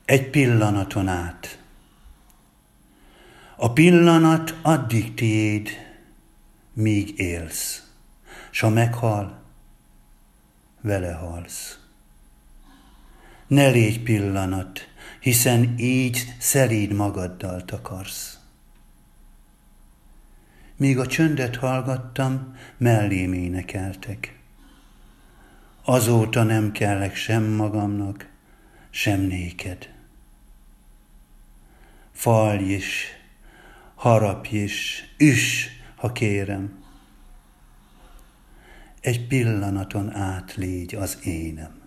Egy pillanaton át. A pillanat addig tiéd, míg élsz, s ha meghal, vele halsz. Ne légy pillanat, hiszen így szelíd magaddal takarsz. Míg a csöndet hallgattam, mellém énekeltek. Azóta nem kellek sem magamnak, sem néked. Fallj is, harapj is, üss, ha kérem. Egy pillanaton át légy az énem.